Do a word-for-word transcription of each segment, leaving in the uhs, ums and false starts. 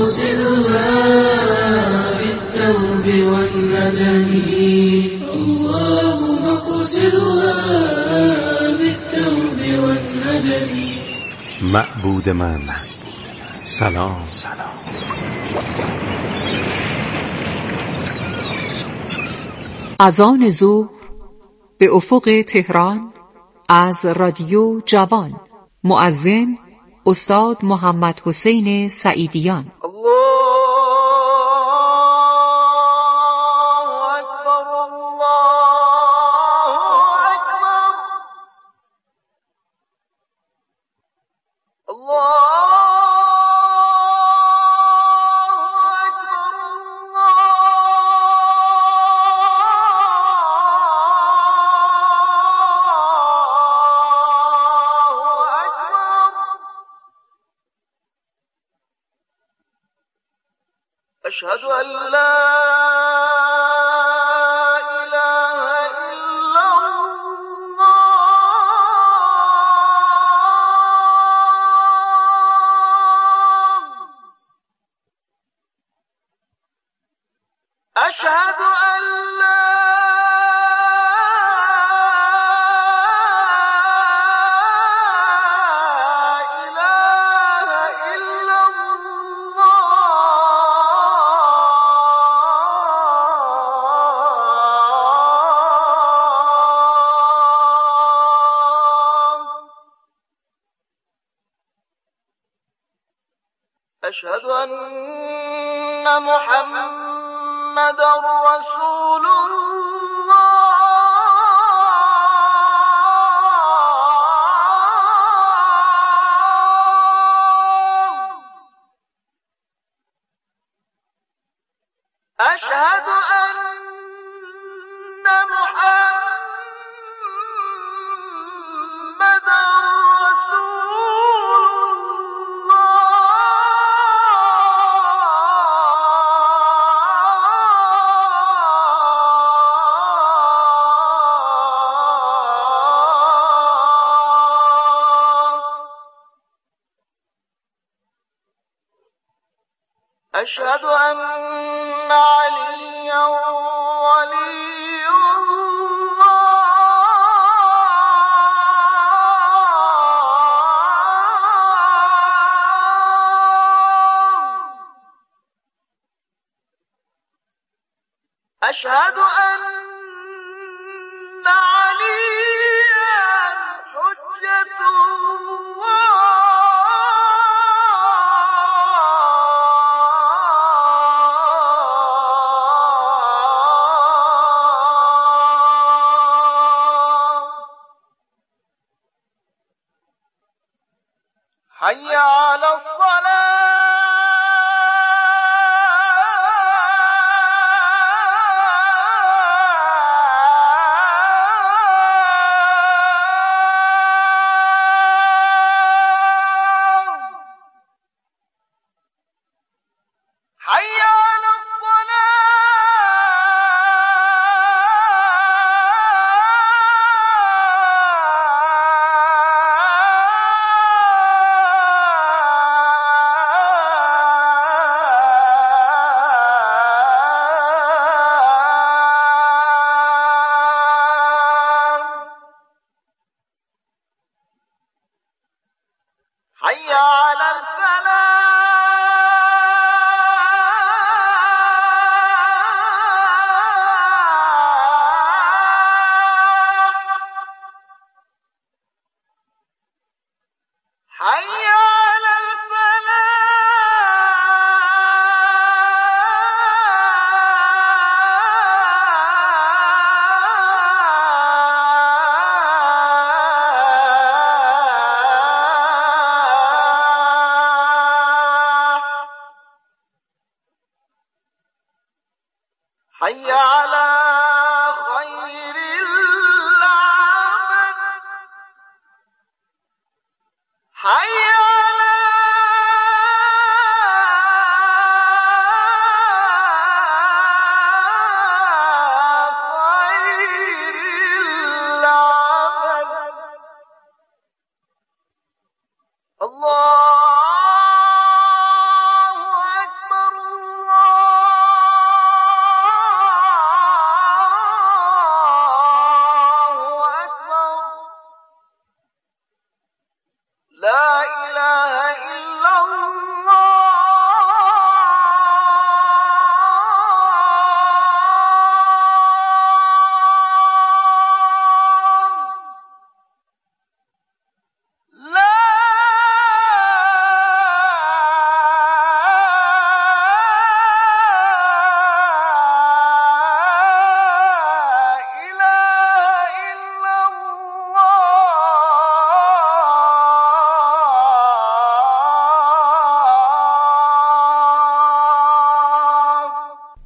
مقصدها بالتوب والندم الله مقصدها بالتوب والندم. معبود من سلام سلام. اذان ظهر به افق تهران از رادیو جوان. مؤذن استاد محمد حسین سعیدیان. أشهد أن لا إله إلا الله. أشهد أن لا أشهد أن محمدًا رسول الله. أشهد أن محمدًا أشهد أن عليا ولي الله. أشهد أن عليا حجة الله. حي على الصلاة. حي على حي على الفلاح. حي على حي على خير العمل. حي على خير العمل. الله أكبر.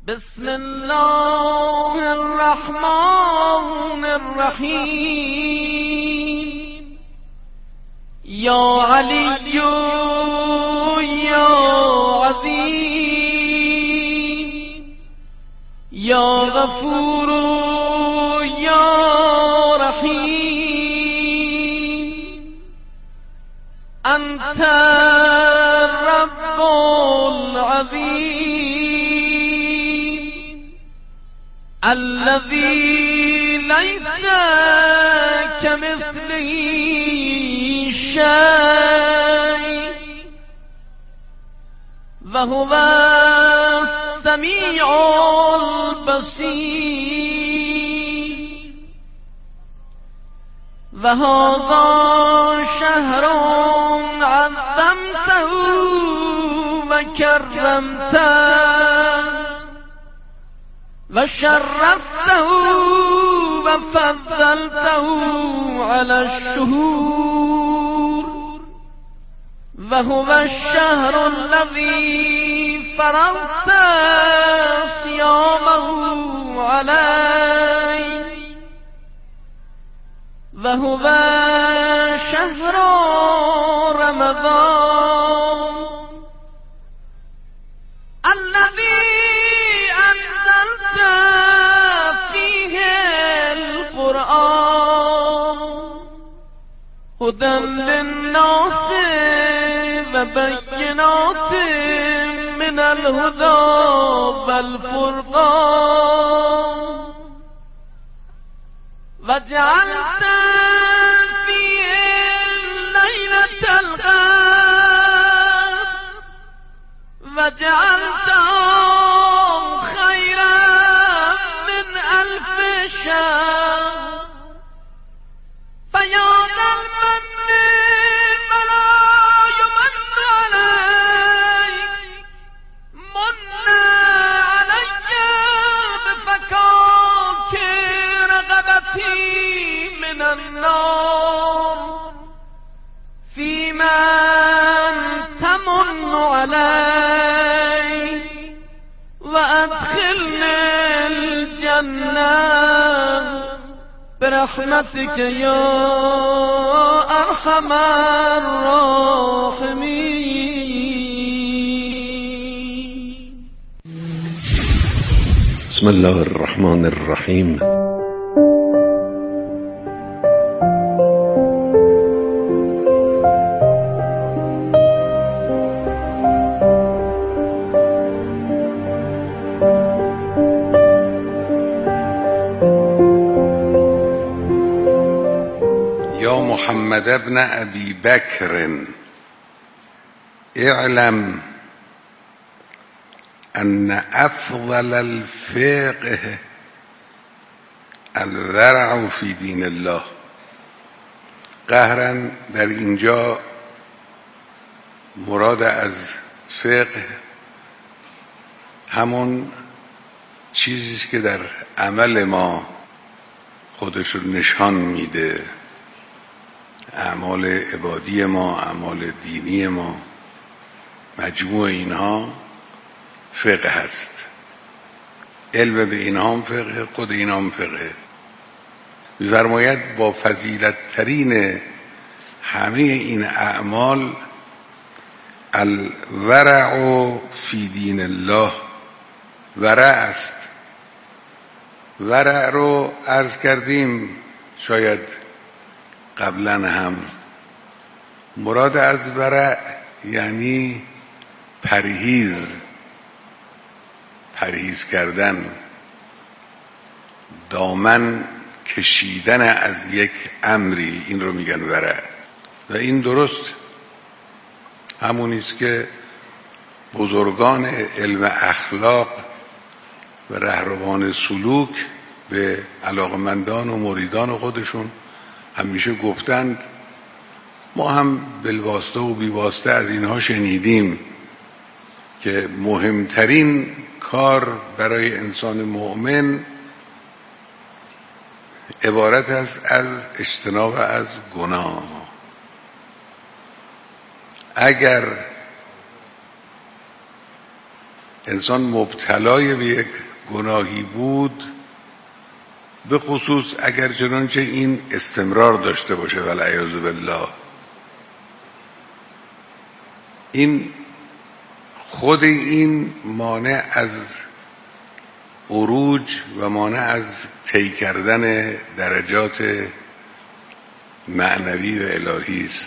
بسم الله الرحمن الرحیم. یا علی یا عظیم، یا غفور یا رحیم، انت الرب العظیم الذي ليس كمثله شيء وهو السميع البصير. وهذا شهر عظمته وكرمته وشرفته وفضلته على الشهور. وهو الشهر الذي فرضت صيامه عليه. وهو شهر رمضان الذي أنزلت فيه القرآن هدى للناس وبينات من الهدى والفرقان. وجعلت فيه ليلة القدر وجعلته خيرا من ألف شهر. فيا ذا المن فلا يمن عليك من علي بفكاك رغبتي من النار. في من تمن علي وأدخلني الجنة برحمتك يا أرحم الراحمين. بسم الله الرحمن الرحیم. محمد ابن ابي بكر اعلم ان افضل الفقه الورع فی دین الله. قهرا در اینجا مراد از فقه همون چیزیست که در عمل ما خودش رو نشان میده، اعمال عبادی ما، اعمال دینی ما، مجموع اینها فقه هست. علم به اینها هم فقه، خود اینها هم فقه. می‌فرماید با فضیلت ترین همه این اعمال الورع فی دین الله، ورع است. ورع رو عرض کردیم شاید قبلا هم. مراد از ورع یعنی پرهیز، پرهیز کردن، دامن کشیدن از یک امری، این رو میگن ورع. و این درست همونیست که بزرگان علم اخلاق و رهروان سلوک به علاقمندان و مریدان خودشون همیشه گفتند. ما هم بالواسطه و بیواسطه از اینها شنیدیم که مهمترین کار برای انسان مؤمن عبارت است از اجتناب از گناه. اگر انسان مبتلای به یک گناهی بود، به خصوص اگر چنانچه این استمرار داشته باشه والعیاذ بالله، این خود این مانع از عروج و مانع از طی کردن درجات معنوی و الهی است.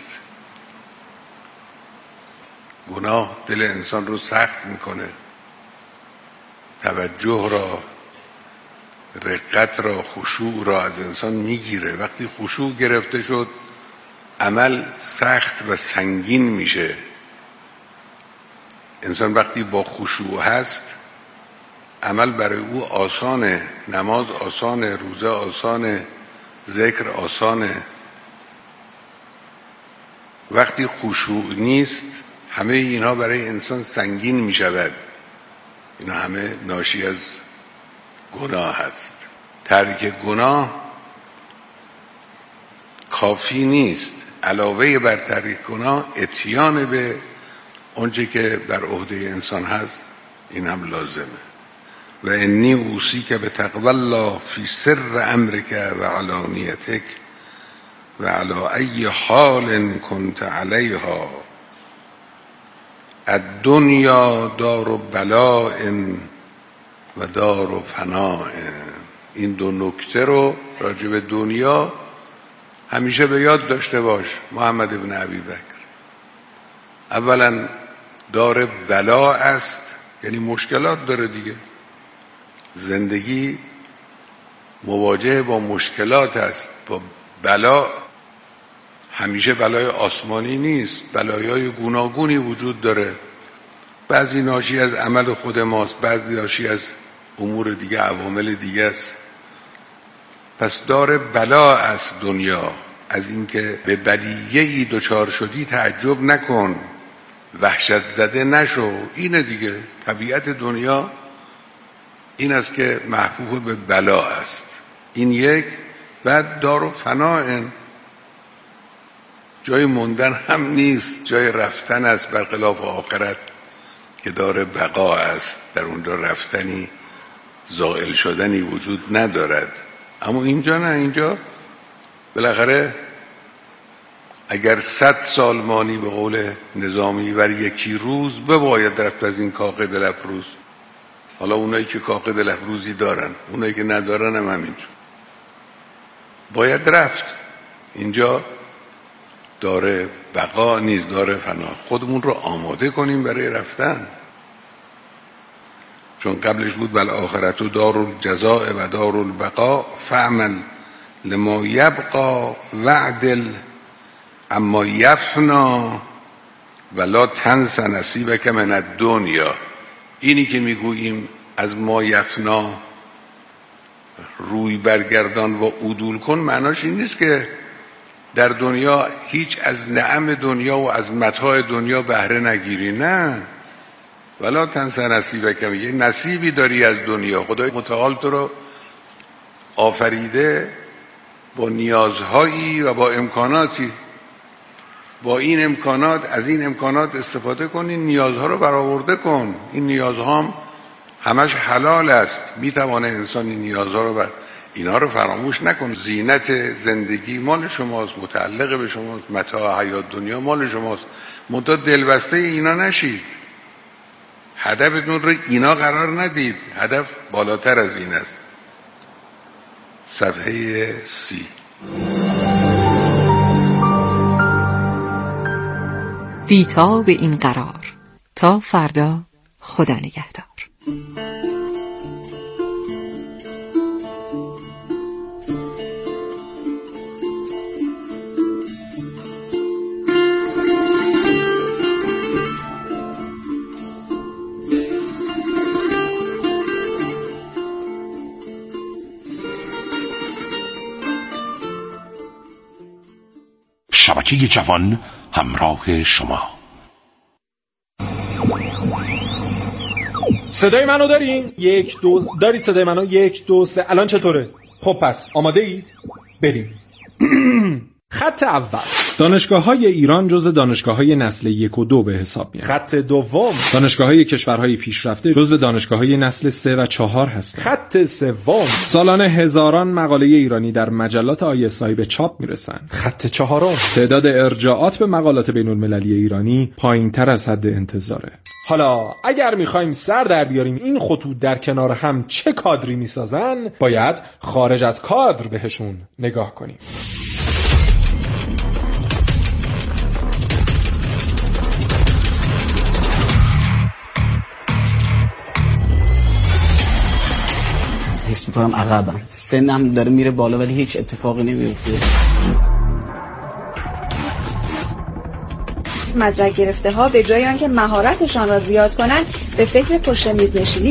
گناه دل انسان رو سخت میکنه، توجه را، رقت را، خشوع را از انسان میگیره. وقتی خشوع گرفته شد عمل سخت و سنگین میشه. انسان وقتی با خشوع هست عمل برای او آسانه، نماز آسانه، روزه آسانه، ذکر آسانه. وقتی خشوع نیست همه اینها برای انسان سنگین می شود. اینا همه ناشی از گناه هست. ترک گناه کافی نیست، علاوه بر ترک گناه اتیان به اونچه که بر عهده انسان هست این هم لازمه. و انی اوصیک بتقوی الله فی سر امرک و علانیتک و علی ای حال کنت علیها. الدنیا دار بلاء و دار فناء. این دو نکته رو راجع به دنیا همیشه به یاد داشته باش محمد ابن ابی بکر. اولا دار بلا است، یعنی مشکلات داره دیگه. زندگی مواجه با مشکلات است. با بلا همیشه بلای آسمانی نیست، بلایای گوناگونی وجود داره. بعضی ناشی از عمل خود ماست، بعضی ناشی از امور دیگه، عوامل دیگه است. پس دار بلا است دنیا. از اینکه به بلیه‌ای دچار شدی تعجب نکن، وحشت زده نشو. اینه دیگه طبیعت دنیا، این است که محفوظ به بلا است. این یک. بعد دار و فناء، جای موندن هم نیست، جای رفتن است، برخلاف آخرت که دار بقا است، در اونجا رفتنی، زائل شدنی وجود ندارد. اما اینجا نه، اینجا بالاخره اگر صد سال مانی به قول نظامی بر یکی روز، بباید رفت از این کاخ دل افروز. حالا اونایی که کاخ دل افروزی دارن، اونایی که ندارن هم همینجا باید رفت. اینجا داره بقا نیست، داره فنا. خودمون رو آماده کنیم برای رفتن، چون قبلش بود بل آخرت و دار الجزاء و دار البقا فعمل لما یبقا وعدل اما یفنا ولا تنس نصیبک من الدنیا. اینی که میگوییم از ما یفنا روی برگردان و عدول کن، معناش این نیست که در دنیا هیچ از نعم دنیا و از متاع دنیا بهره نگیری. نه، ولا تنس نصیبک، یه نصیبی داری از دنیا. خدای متعال تو رو آفریده با نیازهایی و با امکاناتی. با این امکانات، از این امکانات استفاده کن، این نیازها رو برآورده کن. این نیازها هم همش حلال است. میتوانه انسان این نیازها رو بر اینا رو فراموش نکن. زینت زندگی مال شماست، متعلق به شماست، متاع حیات دنیا مال شماست. منتها دلبسته اینا نشید، هدفتون رو اینا قرار ندید. هدف بالاتر از این است. صفحه سی. بی‌تا به این قرار. تا فردا، خدا نگهدار. شبکه جوان همراه شما. صدای منو دارین؟ یک دو دارید صدای منو؟ یک دو سه. الان چطوره؟ خب پس آماده اید؟ بریم. خط اول. دانشگاه‌های ایران جزو دانشگاه‌های نسل یک و دو به حساب میاد. خط دوم. دانشگاه‌های کشورهای پیشرفته جزو دانشگاه‌های نسل سه و چهار هستند. خط سوم. سالانه هزاران مقاله ایرانی در مجلات آی اس آی به چاپ میرسند. خط چهارم. تعداد ارجاعات به مقالات بین‌المللی ایرانی پایین‌تر از حد انتظاره. حالا اگر میخوایم سر در بیاریم این خطوط در کنار هم چه کادری میسازن، باید خارج از کادر بهشون نگاه کنیم. حس میکنم عقبم، سنم داره میره بالا ولی هیچ اتفاقی نمیفته. مدرک گرفته ها به جای آنکه مهارتشان را زیاد کنند به فکر پشت میز نشینی.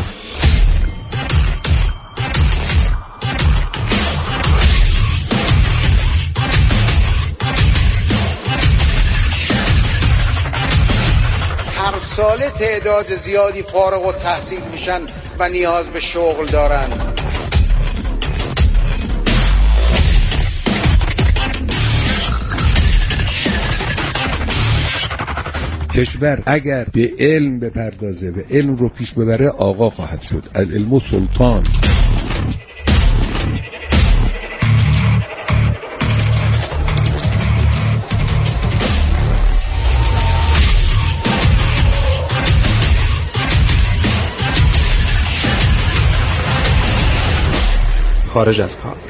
هر ساله تعداد زیادی فارغ التحصیل میشن و نیاز به شغل دارن. کشور اگر به علم بپردازه و علم رو پیش ببره آقا خواهد شد. العلم سلطان. خارج از کادر.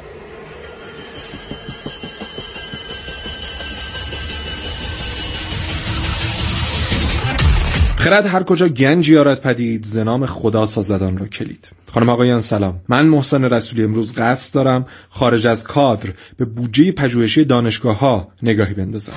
خرد هر کجا گنج یارد پدید، ز نام خدا سازدان را کلید. خانم آقایان سلام، من محسن رسولی امروز قصد دارم خارج از کادر به بودجه پژوهشی دانشگاه‌ها نگاهی بندازم.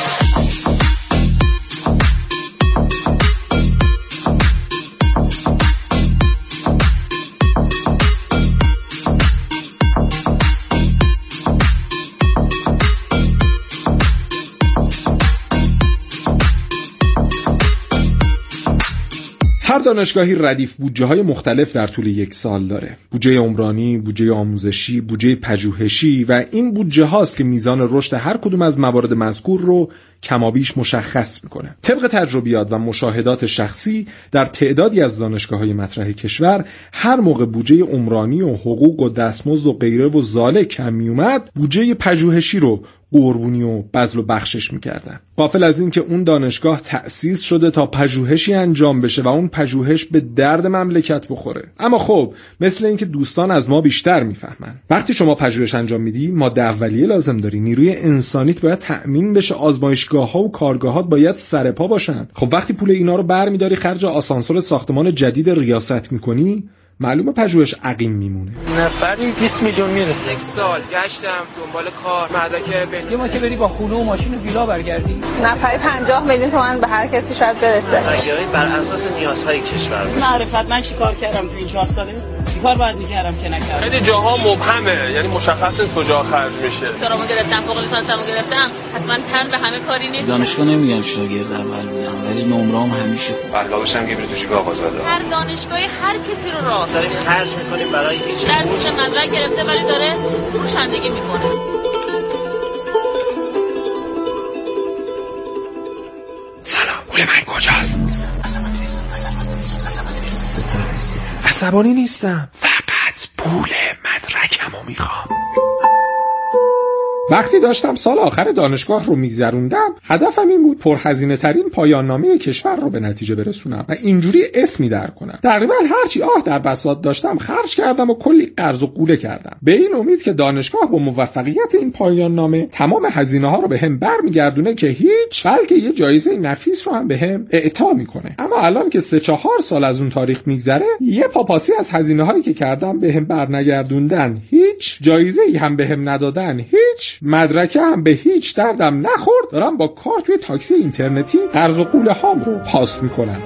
هر دانشگاهی ردیف بودجه های مختلف در طول یک سال داره. بودجه عمرانی، بودجه آموزشی، بودجه پژوهشی و این بودجه هاست که میزان رشد هر کدوم از موارد مذکور رو کمابیش مشخص میکنه. طبق تجربیات و مشاهدات شخصی در تعدادی از دانشگاه‌های مطرح کشور هر موقع بودجه عمرانی و حقوق و دستمزد و غیره و زاله کم میومد، بودجه پژوهشی رو قربونی و بذل و بخشش میکردن. غافل از این که اون دانشگاه تأسیس شده تا پژوهشی انجام بشه و اون پژوهش به درد مملکت بخوره. اما خب مثل این که دوستان از ما بیشتر میفهمن. وقتی شما پژوهش انجام میدی ماده اولیه لازم داری، نیروی انسانیت باید تأمین بشه، آزمایشگاه‌ها و کارگاهات باید سرپا باشن. خب وقتی پول اینا رو برمی‌داری خرج آسانسور ساختمان جدید ریاست میکنی، معلومه پژوهش عقیم میمونه. نفری بیست میلیون میرسه. یک سال گشتم دنبال کار، مدرک بین. یه ما که بری با خونه و ماشین و ویلا برگردی. نفری پنجاه میلیون تومان به هر کسی شاید برسه. برگردی بر اساس نیازهای کشور. معرفت من چیکار کردم تو این چهار ساله؟ چیکار باید میکردم که نکردم؟ خیلی جاها مبهمه، یعنی مشخصه کجا خرج میشه. دکترامو گرفتم، فوق لیسانسمو گرفتم، حتما تن به همه کاری نیست. دانشگاه نمیگم شاگرد اول بودم، ولی نمره‌ام همیشه خوب. اخلاقش هم گیبری تو جیب آزاده. هر دانشگاهی هر کسی رو راه داریم خرج میکنیم برای هیچ. درسش مدرک گرفته ولی داره فروشندگی میکنه. سلام، پول من کجاست؟ عصبانی نیستم، فقط پول مدرکمو میخوام. وقتی داشتم سال آخر دانشگاه رو میگذروندم، هدفم این بود پرهزینه ترین پایان نامه کشور رو به نتیجه برسونم و اینجوری اسمی در کنم. تقریبا هرچی آه در بساط داشتم خرج کردم و کلی قرض و قوله کردم، به این امید که دانشگاه با موفقیت این پایان نامه تمام هزینه ها رو به هم برمیگردونه که هیچ، بلکه یه جایزه نفیس رو هم به هم اعطا میکنه. اما الان که سه چهار سال از اون تاریخ میگذره، یه پاپاسی از هزینه هایی که کردم به هم برنگردوندن، هیچ جایزه ای هم به هم ندادن، هیچ مدرکه هم به هیچ دردم نخورد. دارم با کار توی تاکسی اینترنتی قرض و قوله هام رو پاس میکنم.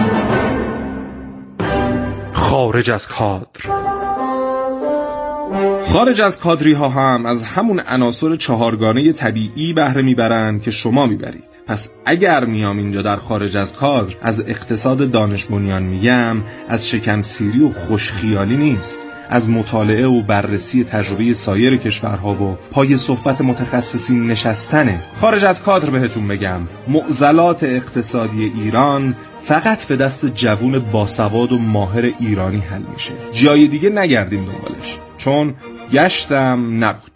خارج از کادر. خارج از کادری ها هم از همون عناصر چهارگانه طبیعی بهره میبرن که شما میبرید. پس اگر میام اینجا در خارج از کادر از اقتصاد دانش بنیان میگم، از شکم سیری و خوشخیالی نیست، از مطالعه و بررسی تجربه سایر کشورها و پای صحبت متخصصین نشستنه. خارج از کادر بهتون بگم معضلات اقتصادی ایران فقط به دست جوون باسواد و ماهر ایرانی حل میشه. جای دیگه نگردیم دنبالش، چون گشتم نبود.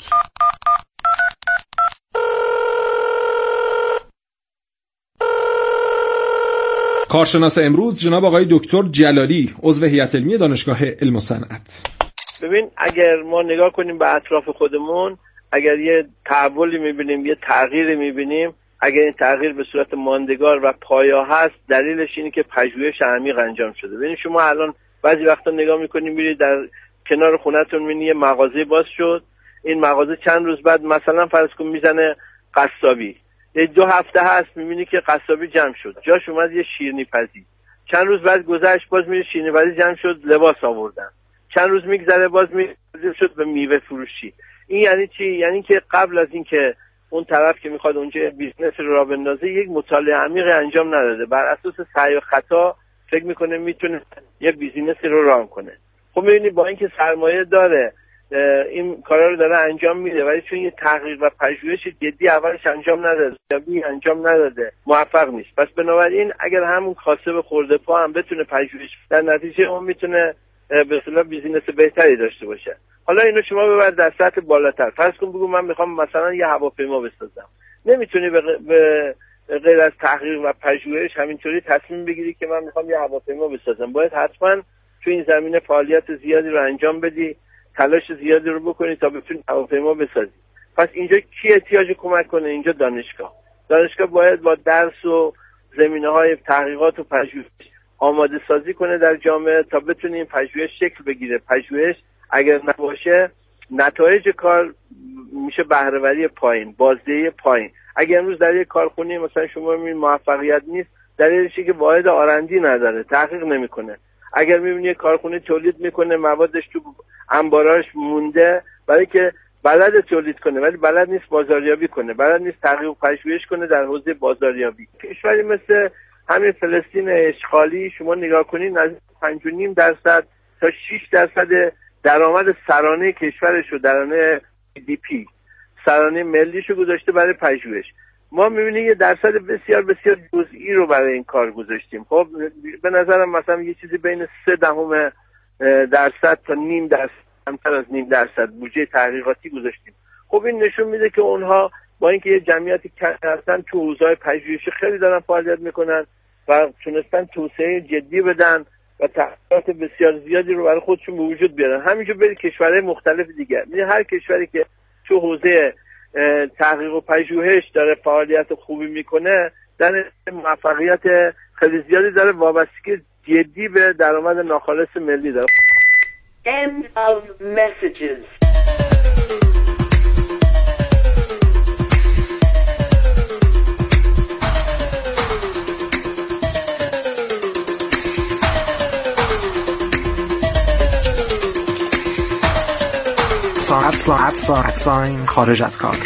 کارشناس امروز جناب آقای دکتر جلالی، عضو هیئت علمی دانشگاه علم و صنعت. ببین، اگر ما نگاه کنیم به اطراف خودمون، اگر یه تحولی میبینیم، یه تغییری میبینیم، اگر این تغییر به صورت ماندگار و پایا هست، دلیلش اینه که پژوهش عمیق انجام شده. ببین شما الان بعضی وقتا نگاه میکنیم میرید در کنار خونتون میبینید یه مغازه باز شد، این مغازه چند روز بعد مثلا فرض کن میزنه قصابی، یه دو هفته هست میبینی که قصابی جمع شد، جاش اومد یه شیرینی پزی. چند روز بعد گذشت باز میبینی شیرینی پزی جمع شد، لباس آوردن. چند روز میگذره باز میبینی شد به میوه فروشی. این یعنی چی؟ یعنی که قبل از این که اون طرف که میخواد اونجا بیزنس رو راه بندازه یک مطالعه عمیق انجام نداده، بر اساس سعی و خطا فکر میکنه میتونه یه بیزینس رو راه کنه. خب میبینی با اینکه سرمایه داره این کارا رو داره انجام میده، ولی چون یه تحقیق و پژوهش جدی اولش انجام نداده یا بی انجام نداده موفق نیست. پس بنابراین اگر همون کاسب خورده پا هم بتونه پژوهش، در نتیجه اون میتونه به اصطلاح بیزینس بهتری داشته باشه. حالا اینو شما ببر در سطح بالاتر، فرض کن بگو من میخوام مثلا یه هواپیما بسازم. نمیتونی به غیر از تحقیق و پژوهش همینطوری تصمیم بگیری که من میخوام یه هواپیما بسازم. باید حتما تو این زمینه فعالیت زیادی رو انجام بدی، تلاش زیادی رو بکنی تا بتونی هواپیما بسازی. پس اینجا کی احتیاج کمک کنه؟ اینجا دانشگاه. دانشگاه باید با درس و زمینه‌های تحقیقات و پژوهش آماده سازی کنه در جامعه تا بتونه این پژوهش شکل بگیره. پژوهش اگر نباشه نتایج کار میشه بهره‌وری پایین، بازدهی پایین. اگر امروز در یک کارخونه مثلا شما میبینید موفقیت نیست، دلیلش که واحد آرندی نداره، تحقیق نمیکنه. اگر میبینید یک کارخونه تولید میکنه موادش تو انباراش مونده، برای که بلد تولید کنه ولی بلد نیست بازاریابی کنه، بلد نیست تحقیق و پژوهش کنه در حوزه بازاریابی. کشوری مثل همین فلسطین اشغالی شما نگاه کنید نزدیک پنج و نیم درصد تا شش درصد درآمد سرانه کشورش رو، درآمد جی دی پی سرانه ملیش رو گذاشته برای پژوهش. ما می‌بینیم یه درصد بسیار بسیار جزئی رو برای این کار گذاشتیم. خب به نظرم مثلا یه چیزی بین سه دهم درصد تا نیم درصد، کمتر از نیم درصد بودجه تحقیقاتی گذاشتیم. خب این نشون میده که اونها با اینکه یه جمعیتی کمی هستن تو حوزه‌های پژوهشی خیلی دارن فعالیت میکنن و تونستن توسعه جدی بدن و تحقیقات بسیار زیادی رو برای خودشون به وجود بیارن. همینجور برید کشورهای مختلف دیگه، یعنی هر کشوری که تو حوزه تحقیق و پژوهش داره فعالیت خوبی میکنه در موفقیت خیلی زیادی داره، وابستگی جدی به درآمد ناخالص ملی داره. End of messages. ساعت ساعت ساعت ساین خارج از کار.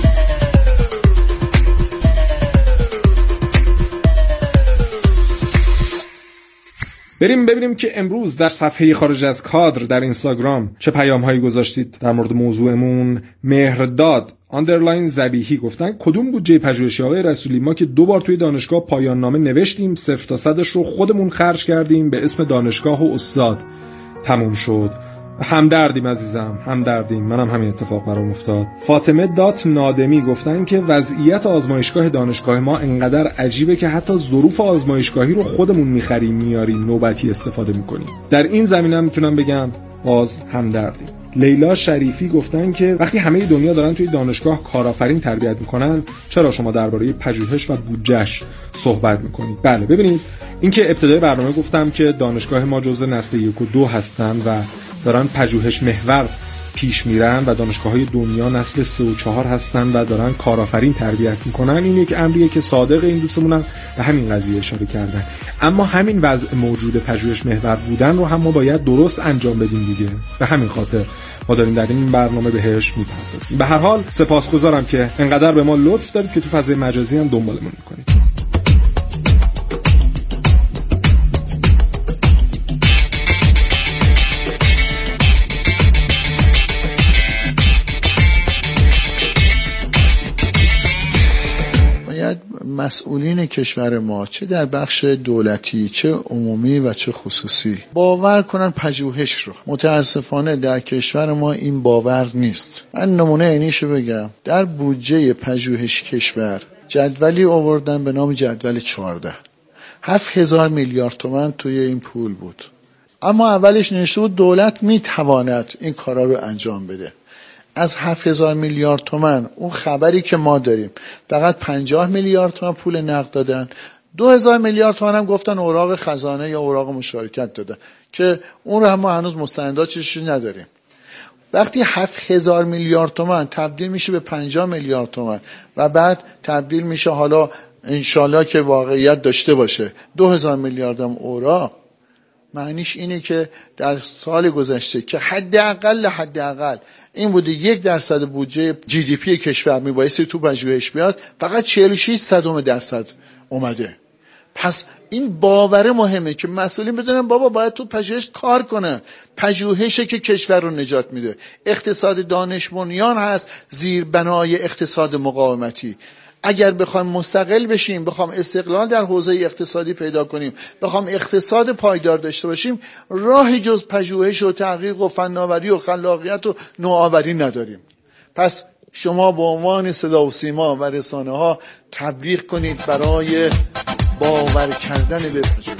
بریم ببینیم که امروز در صفحه خارج از کادر در اینستاگرام چه پیام‌هایی گذاشتید در مورد موضوعمون. مهرداد آندرلاین ذبیحی گفتن کدوم بودجه پژوهشی آقای رسولی؟ ما که دو بار توی دانشگاه پایان نامه نوشتیم، صفر تا صدش رو خودمون خرج کردیم، به اسم دانشگاه و استاد تموم شد. همدردیم عزیزم، همدردیم. منم همین اتفاق برام افتاد. فاطمه دات نادمی گفتن که وضعیت آزمایشگاه دانشگاه ما انقدر عجیبه که حتی ظروف آزمایشگاهی رو خودمون می‌خریم میاریم نوبتی استفاده می‌کنیم. در این زمینه میتونم بگم باز همدردیم. لیلا شریفی گفتن که وقتی همه دنیا دارن توی دانشگاه کارآفرین تربیت میکنن، چرا شما درباره پژوهش و بودجه‌اش صحبت میکنید؟ بله ببینید، اینکه ابتدای برنامه گفتم که دانشگاه ما جزو نسل یک و دو هستن و دارن پژوهش محور پیش میرن و دانشگاه‌های دنیا نسل سه و چهار هستن و دارن کارآفرین تربیت میکنن، این یک امریه که صادق این دوستمون هم به همین قضیه اشاره کردن. اما همین وضع موجود پژوهش محور بودن رو هم ما باید درست انجام بدیم دیگه. به همین خاطر ما داریم در این برنامه بهش میپردازیم. به هر حال سپاسگزارم که انقدر به ما لطف دارید که تو فضای مجازی هم دنبالمون میکنید. مسئولین کشور ما چه در بخش دولتی چه عمومی و چه خصوصی باور کنن پژوهش رو. متاسفانه در کشور ما این باور نیست. من نمونه اینیشو بگم، در بودجه پژوهش کشور جدولی آوردن به نام جدول چهارده، هفت هزار میلیارد تومان توی این پول بود، اما اولش نوشته بود دولت میتواند این کارا رو انجام بده. از هفت هزار میلیارد تومان اون خبری که ما داریم فقط پنجاه میلیارد تومان پول نقد دادن، دو هزار میلیارد تومان هم گفتن اوراق خزانه یا اوراق مشارکت دادن که اون رو هم ما هنوز مستنداتش نداریم. وقتی هفت هزار میلیارد تومان تبدیل میشه به پنجاه میلیارد تومان و بعد تبدیل میشه حالا انشالله که واقعیت داشته باشه دو هزار میلیارد هم اوراق، معنیش اینه که در سال گذشته که حداقل حداقل این بوده یک درصد بودجه جی دی پی کشور میبایستی تو پژوهش بیاد، فقط چهل و شش صدم درصد اومده. پس این باور مهمه که مسئولین بدونن بابا باید تو پژوهش کار کنه. پژوهشه که کشور رو نجات میده. اقتصاد دانش بنیان هست زیر بنای اقتصاد مقاومتی. اگر بخوایم مستقل بشیم، بخوایم استقلال در حوزه اقتصادی پیدا کنیم، بخوایم اقتصاد پایدار داشته باشیم، راه جز پژوهش و تحقیق و فناوری و خلاقیت و نوآوری نداریم. پس شما به عنوان صدا و سیما و رسانه ها تبلیغ کنید برای باور کردن به پژوهش.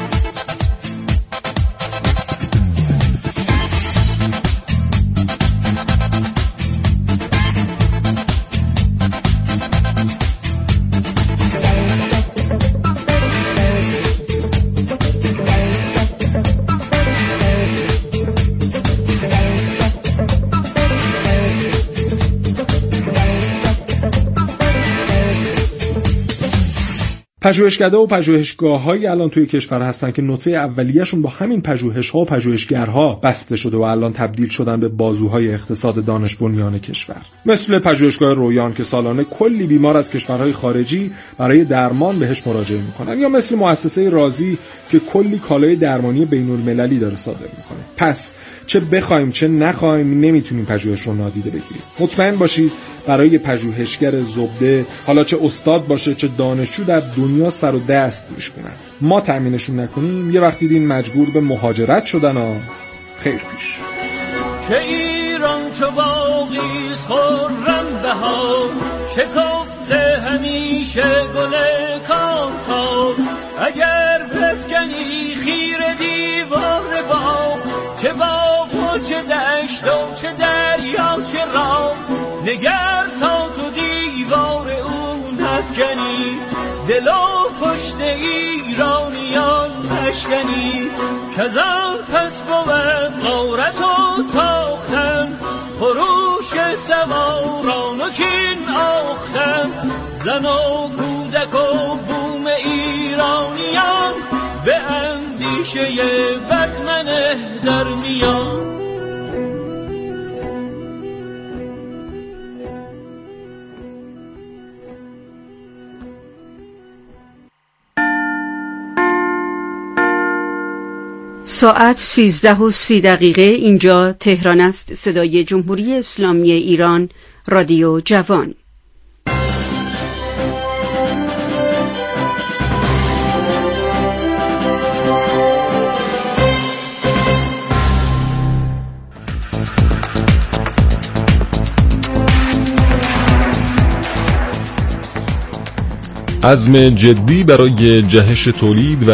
پژوهشکده و پژوهشگاه‌هایی الان توی کشور هستن که نطفه اولیه‌شون با همین پژوهش‌ها و پژوهشگرها بسته شده و الان تبدیل شدن به بازوهای اقتصاد دانش بنیان کشور. مثل پژوهشگاه رویان که سالانه کلی بیمار از کشورهای خارجی برای درمان بهش مراجعه میکنن، یا مثل مؤسسه رازی که کلی کالای درمانی بین‌المللی داره صادر میکنه. پس چه بخوایم چه نخوایم نمیتونیم پژوهش رو نادیده بگیریم. مطمئن باشید برای پژوهشگر زبده، حالا چه استاد باشه چه دانشجو، در دنیا سر و دست میشکنن. ما تأمینشون نکنیم یه وقتی دین مجبور به مهاجرت شدن ها خیر پیش. که ایران چو باقی خرم بهار، شکفته همیشه گل کام کام. اگر بفکنی خیر دیوار باغ، چه باغ و چه دشت و چه دریا چه راه، نگر تا تو دیوار اون نفکنی، دل و پشت ایرانیان تشکنی. کزان پس بود غارت و تاختن، خروش سواران و کین آختن. زن و کودک و بوم ایرانیان، به اندیشه بدمنه در میان. ساعت سیزده و سی دقیقه. اینجا تهران است. صدای جمهوری اسلامی ایران، رادیو جوان. عزم جدی برای جهش تولید و